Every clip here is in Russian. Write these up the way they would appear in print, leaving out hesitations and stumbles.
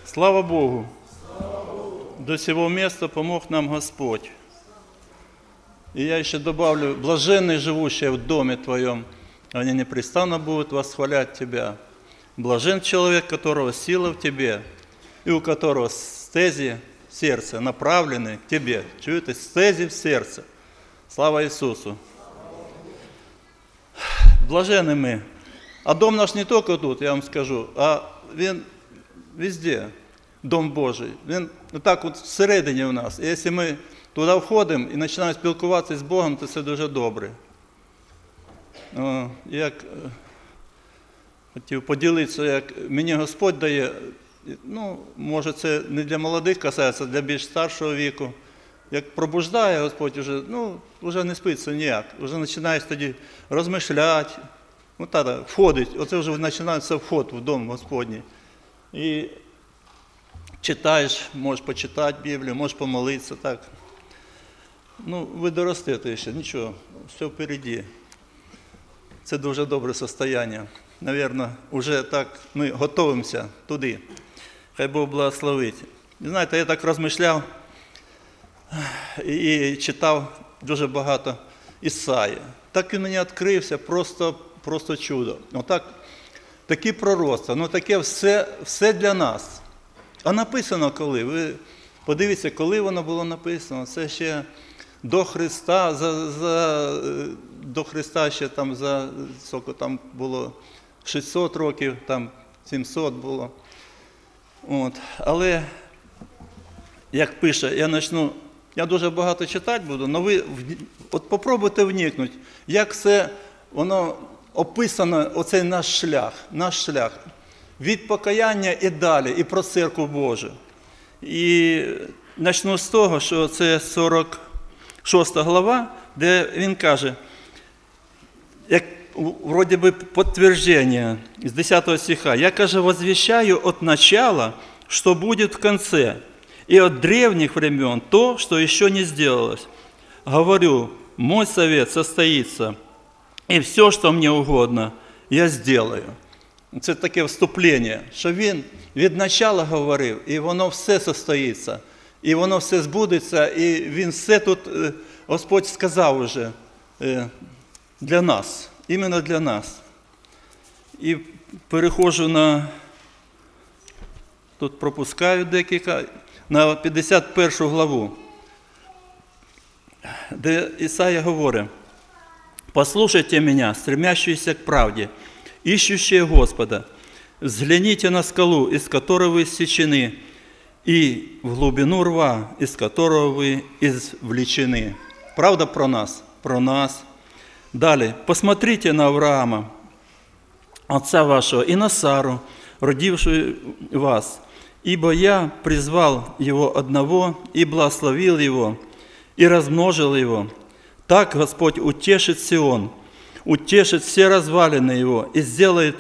Слава Богу! До сего места помог нам Господь. И я еще добавлю, блаженные, живущие в доме Твоем, они непрестанно будут восхвалять Тебя. Блажен человек, которого сила в Тебе, и у которого стези в сердце направлены к Тебе. Чуєте? Стези в сердце. Слава Иисусу! Блаженны мы. А дом наш не только тут, я вам скажу, а він везде. Дом Божий. Він отак от всередині у нас. І якщо ми туди входимо і починаємо спілкуватися з Богом, то це дуже добре. Як хотів поділитися, як мені Господь дає, може це не для молодих касається, а для більш старшого віку. Як пробуждає Господь, вже не спиться ніяк. Вже починаєш тоді розмишляти, входить. Оце вже починається вход в дом Господній. І читаєш, можеш почитати Біблію, можеш помолитися, так. Ви доростете ще, нічого, все впереді. Це дуже добре состояння. Навірно, вже так ми готуємося туди. Хай Бог благословить. Знаєте, я так розмишляв і читав дуже багато Ісаї. Так він мені відкрився, просто чудо. Такі пророцтва, таке все для нас. А написано коли? Ви подивіться, коли воно було написано. Це ще до Христа, до Христа ще скільки там було, 600 років, 700 було. Але, як пише, я дуже багато читати буду, але ви попробуйте вникнути, як все воно описано, оцей наш шлях. Від покаяння і далі, і про церкву Божу. І почну з того, що це 46 глава, де він каже, як вроде бы підтвердження з 10 стиха, «Я, каже, возвещаю от начала, что будет в конце, и от древних времен то, что еще не сделалось. Говорю, мой совет состоится, и все, что мне угодно, я сделаю». Це таке вступлення, що він від начала говорив, і воно все состоїться, і воно все збудеться, і він все тут, Господь сказав уже для нас, іменно для нас. І переходжу тут пропускаю декілька, на 51 главу, де Ісая говорить, «Послушайте меня, стремящиеся к правде, ищущие Господа, взгляните на скалу, из которой вы иссечены, и в глубину рва, из которого вы извлечены». Правда про нас? Про нас. Далее. «Посмотрите на Авраама, отца вашего, и на Сару, родившую вас, ибо я призвал его одного, и благословил его, и размножил его. Так Господь утешит Сион, утешит все развалины его и сделает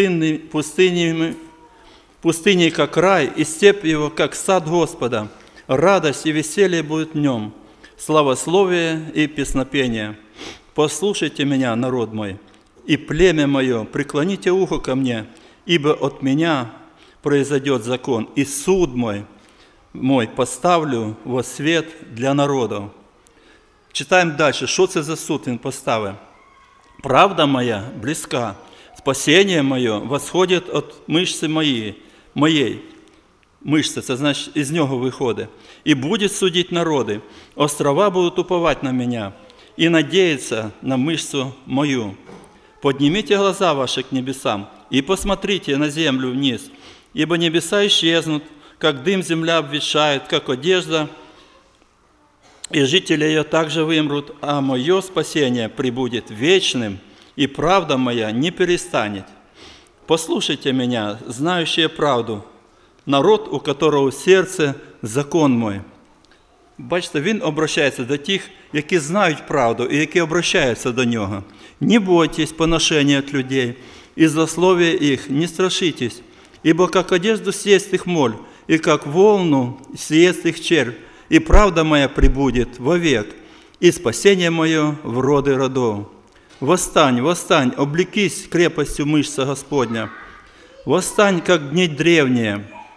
пустыней, как рай, и степь его, как сад Господа. Радость и веселье будет в нем, славословие и песнопение. Послушайте меня, народ мой, и племя мое, преклоните ухо ко мне, ибо от меня произойдет закон, и суд мой поставлю во свет для народов». Читаємо далі, що це за суд він поставив. «Правда моя близка, спасение мое восходит от мышцы моей». Мышця, це значить, із нього виходить. «И будет судить народы, острова будут уповать на меня, и надеяться на мышцу мою. Поднимите глаза ваши к небесам, и посмотрите на землю вниз, ибо небеса исчезнут, как дым земля обветшает, как одежда, и жители ее также вымрут, а мое спасение пребудет вечным, и правда моя не перестанет. Послушайте меня, знающие правду, народ, у которого в сердце закон мой». Бачите, він обращається до тих, які знають правду і які обращаються до нього. «Не бойтесь поношения от людей, и злословия их не страшитесь, ибо как одежду съест их моль, и как волну съест их червь, и правда моя пребудет вовек, и спасение мое в роды родов. Восстань, восстань, облекись крепостью мышца Господня. Восстань, как дни древние,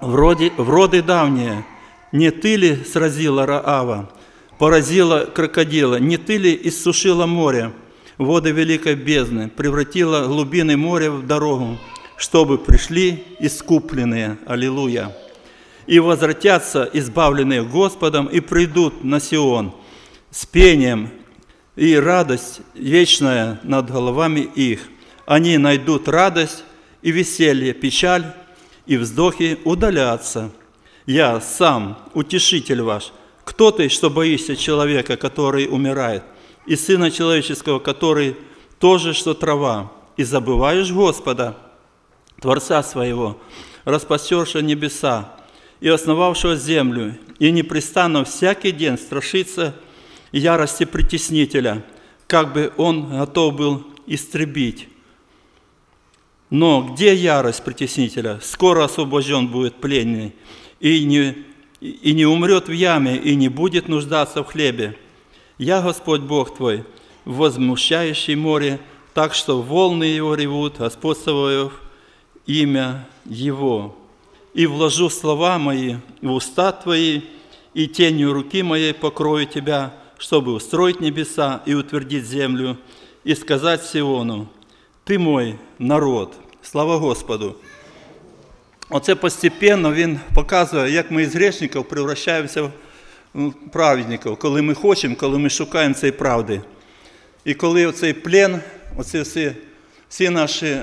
в роды давние, не ты ли сразила Раава, поразила крокодила, не ты ли иссушила море, воды великой бездны, превратила глубины моря в дорогу, чтобы пришли искупленные, аллилуйя, и возвратятся избавленные Господом и придут на Сион с пением, и радость вечная над головами их. Они найдут радость и веселье, печаль и вздохи удалятся. Я сам, утешитель ваш. Кто ты, что боишься человека, который умирает, и Сына Человеческого, который тоже, что трава, и забываешь Господа, Творца своего, распастершего небеса и основавшего землю, и непрестанно всякий день страшится ярости притеснителя, как бы он готов был истребить. Но где ярость притеснителя? Скоро освобожден будет пленный, и не умрет в яме, и не будет нуждаться в хлебе. Я, Господь Бог твой, возмущающий море, так что волны его ревут, господствуя имя его. И вложу слова мои в уста твои, и тенью руки моей покрою тебя, чтобы устроить небеса і утвердить землю, і сказати Сіону, ти мой народ. Слава Господу! Оце постепенно він показує, як ми із грішників превращаємося в праведників, коли ми хочемо, коли ми шукаємо цієї правди. І коли оцей плен, оці всі наші,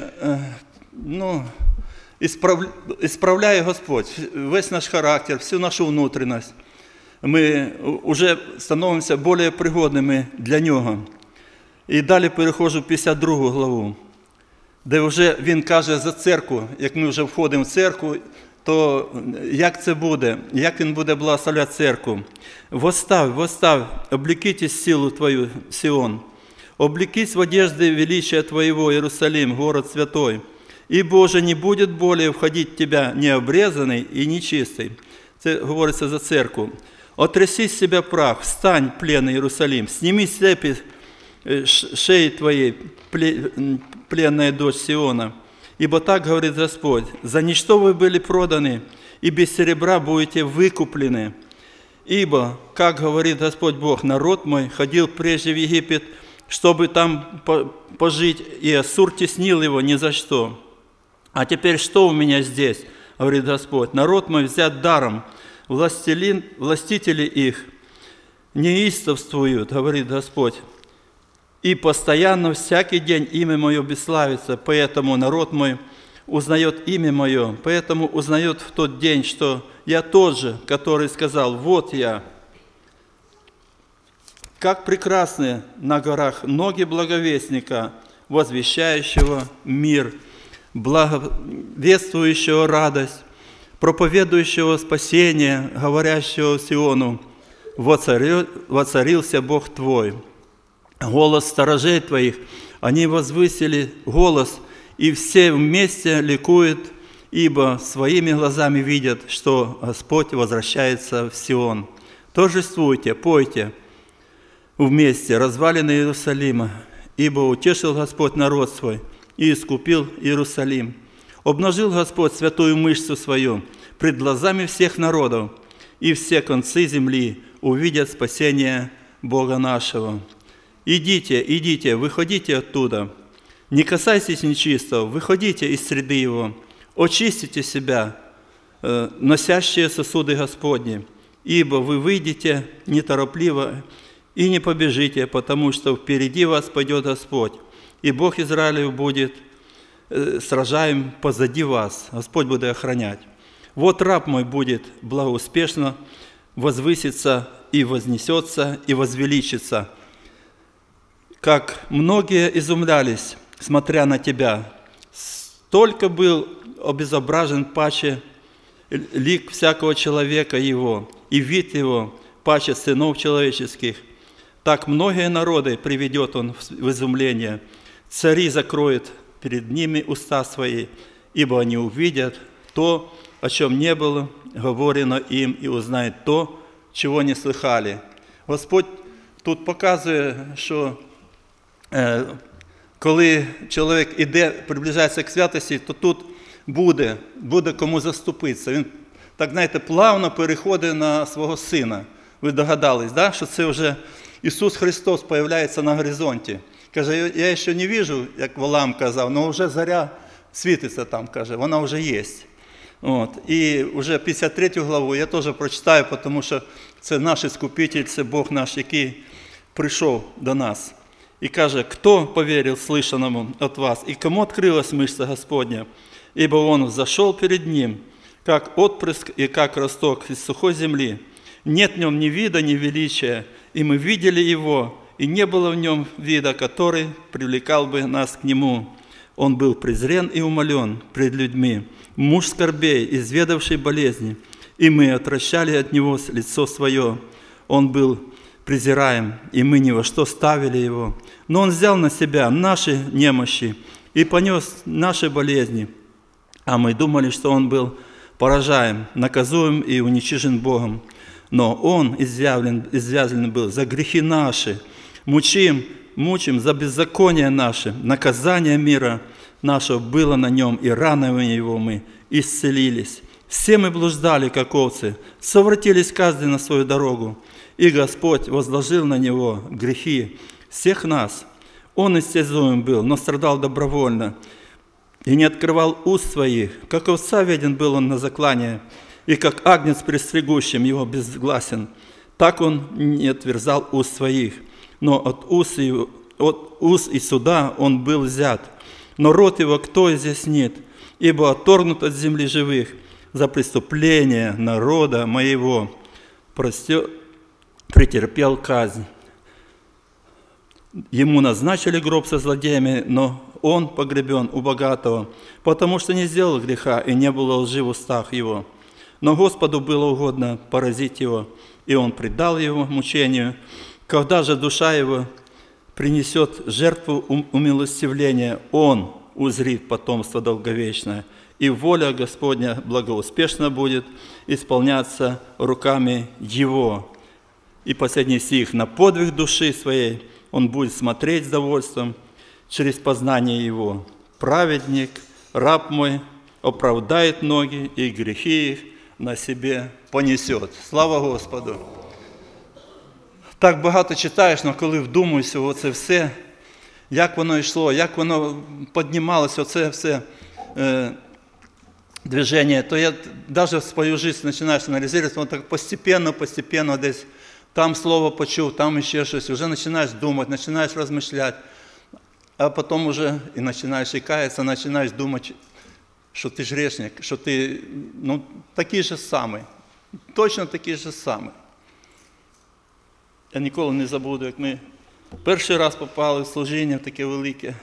ісправляє Господь, весь наш характер, всю нашу внутрішність, ми вже становимося більш пригодними для Нього. І далі переходжу в 52 главу, де вже він каже за церкву, як ми вже входимо в церкву, то як це буде, як він буде благословляти церкву. «Восстав, облекитесь силу твою, Сион, облекись в одежды величия твоего, Иерусалим, город святой, ибо уже не будет более входить в тебя необрезанный и нечистый». Це говориться за церкву. «Отряси с себя прах, встань, пленный Иерусалим, сними с цепи шеи твоей, пленная дочь Сиона. Ибо так говорит Господь, за ничто вы были проданы, и без серебра будете выкуплены. Ибо, как говорит Господь Бог, народ мой ходил прежде в Египет, чтобы там пожить, и Ассур теснил его ни за что. А теперь что у меня здесь, говорит Господь, народ мой взят даром, властители их неистовствуют, говорит Господь. И постоянно всякий день имя мое бесславится, поэтому народ мой узнает имя мое, поэтому узнает в тот день, что я тот же, который сказал, вот я. Как прекрасны на горах ноги благовестника, возвещающего мир, благовествующего радость, проповедующего спасение, говорящего Сиону, воцарился Бог твой. Голос сторожей твоих, они возвысили голос, и все вместе ликуют, ибо своими глазами видят, что Господь возвращается в Сион. Торжествуйте, пойте вместе развалины Иерусалима, ибо утешил Господь народ свой и искупил Иерусалим. Обнажил Господь святую мышцу свою пред глазами всех народов, и все концы земли увидят спасение Бога нашего. Идите, идите, выходите оттуда, не касайтесь нечистого, выходите из среды его, очистите себя, носящие сосуды Господни, ибо вы выйдете неторопливо и не побежите, потому что впереди вас пойдет Господь, и Бог Израилев будет сражаем позади вас, Господь будет охранять. Вот раб мой будет благоуспешно возвыситься и вознесется и возвеличится, как многие изумлялись, смотря на тебя, столько был обезображен паче лик всякого человека его, и вид его паче сынов человеческих. Так многие народы приведет он в изумление, цари закроет перед ними уста свои, ибо они увидят то, о чем не было говорено им, и узнают то, чего не слыхали. Господь тут показує, що коли чоловік іде, приближається к святості, то тут буде кому заступитися. Він так, знаєте, плавно переходить на свого сина. Ви догадались, да? Що це вже Ісус Христос з'являється на горизонті. Каже, я ще не бачу, як Валаам казав, але вже заря світиться там, каже, вона вже є. От. І вже 53 главу я теж прочитаю, тому що це наш Іскупитель, це Бог наш, який прийшов до нас. И каже, кто поверил слышанному от вас, и кому открылась мышца Господня? Ибо он взошел перед ним, как отпрыск и как росток из сухой земли. Нет в нем ни вида, ни величия, и мы видели его, и не было в нем вида, который привлекал бы нас к нему. Он был презрен и умолен пред людьми, муж скорбей, изведавший болезни, и мы отвращали от него лицо свое. Он был презираем, и мы ни во что ставили его. Но он взял на себя наши немощи и понес наши болезни. А мы думали, что он был поражаем, наказуем и уничижен Богом. Но он извязлен был за грехи наши, мучим за беззаконие наше. Наказание мира нашего было на нем, и ранами его мы исцелились. Все мы блуждали, как овцы, совратились каждый на свою дорогу. И Господь возложил на него грехи всех нас. Он истязуем был, но страдал добровольно и не открывал уст своих. Как овца веден был он на заклание, и как агнец престригущим его безгласен. Так он не отверзал уст своих, но от уст и суда он был взят. Но рот его кто изъяснит, ибо отторгнут от земли живых за преступление народа моего. Претерпел казнь. Ему назначили гроб со злодеями, но он погребен у богатого, потому что не сделал греха и не было лжи в устах его. Но Господу было угодно поразить его, и он предал его мучению. Когда же душа его принесет жертву умилостивления, он узрит потомство долговечное, и воля Господня благоуспешно будет исполняться руками его. И последний стих. На подвиг души своей он будет смотреть с довольством через познание его. Праведник, раб мой, оправдает ноги, и грехи их на себе понесет. Слава Господу! Так багато читаєш, але коли вдумуєшся в це все, як воно йшло, як воно піднімалося, оце все движення, то я навіть свою життя починаєш аналізувати, воно так постепенно десь там слово почув, там ще щось, вже починаєш думати, починаєш розмишляти, а потім вже і починаєш каятися, починаєш думати, що ти ж грішник, що ти такий же самий, точно такий же самий. Я ніколи не забуду, як ми перший раз попали в служіння таке велике.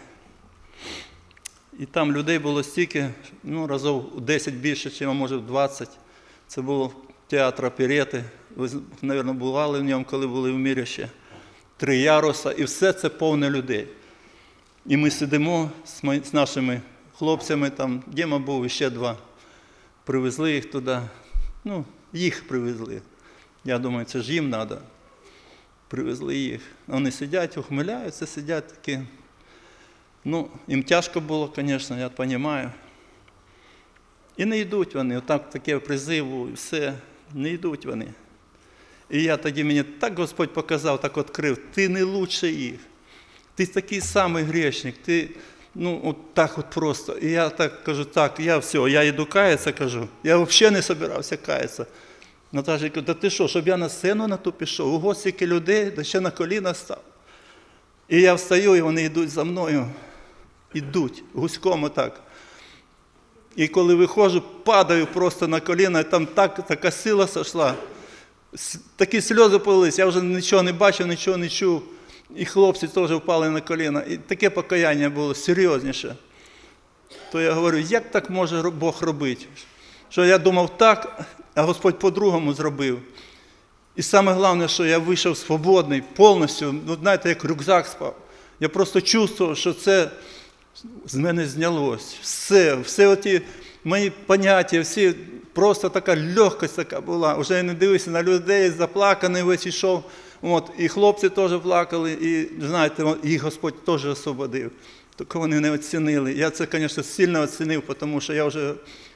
І там людей було стільки, разів у 10 більше, чи може в 20. Це було театр оперети. Ви, мабуть, бували в ньому, коли були в мірі ще. 3 яруса, і все це повне людей. І ми сидимо з нашими хлопцями, там Діма був, і ще 2. Привезли їх туди. Їх привезли. Я думаю, це ж їм треба. Привезли їх. Вони сидять, ухмиляються, сидять такі. Їм тяжко було, звісно, я розумію. І не йдуть вони, отак таке призиву, і все, не йдуть вони. І мені так Господь показав, так відкрив, ти не лучше їх. Ти такий самий грішник, ти, так от просто. І я так кажу, я йду каятися, кажу. Я взагалі не збирався каятися. Наташа каже, ти що, щоб я на сцену на ту пішов? Ого, стільки людей, да ще на коліна став. І я встаю, і вони йдуть за мною. Йдуть, гуськом отак. І коли виходжу, падаю просто на коліна, і там така сила сошла. Такі сльози полились, я вже нічого не бачив, нічого не чув. І хлопці теж впали на коліна. І таке покаяння було серйозніше. То я говорю, як так може Бог робити? Що я думав так, а Господь по-другому зробив. І саме головне, що я вийшов свободний, повністю, знаєте, як рюкзак спав. Я просто чувствував, що це з мене знялось. Все оті мої поняття, всі, просто така легкость така була. Уже я не дивився на людей, заплаканий весь йшов. І хлопці теж плакали, і, знаєте, їх Господь теж освободив. Тільки вони не оцінили. Я це, звісно, сильно оцінив, тому що я вже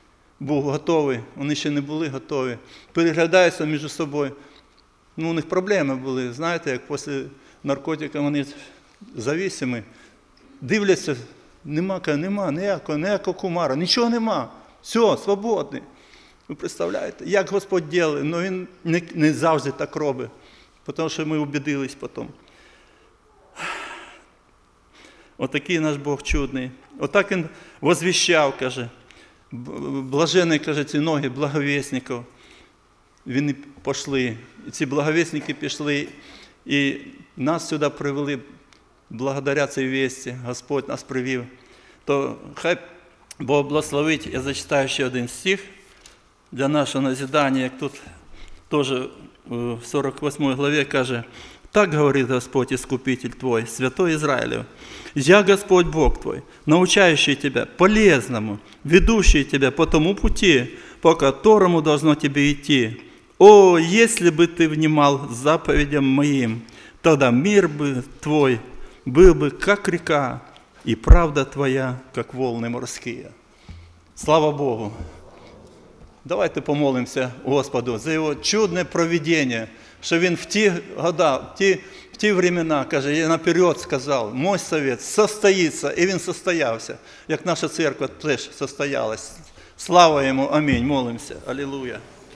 був готовий, вони ще не були готові. Переглядаються між собою. Ну, у них проблеми були, знаєте, як після наркотиків вони зависимі. Дивляться, нема ніякого кумара, нічого нема. Все, свободний. Ви представляєте, як Господь діє, але Він не завжди так робить, тому що ми убедились потім. Отакий наш Бог чудний. Отак Він возвіщав, каже, блаженні, каже, ці ноги благовісників. Вони пішли, і ці благовісники пішли, і нас сюди привели, благодаря цій вісті, Господь нас привів. То хай Бог благословить, я зачитаю ще один стих для нашого назидання, як тут теж в 48 главі каже: «Так говорит Господь, Искупитель твой, Святой Израилев, я Господь Бог твой, научающий тебя полезному, ведущий тебя по тому пути, по которому должно тебе идти. О, если бы ты внимал заповедям моим, тогда мир бы твой был бы, как река, и правда твоя, как волны морские». Слава Богу! Давайте помолимося Господу за Його чудне провидіння, що Він в ті года, в ті времена, каже, я наперед сказав, мой совет состоїться, і він состоявся, як наша церква теж состоялась. Слава Йому, амінь, молимося, алілуя.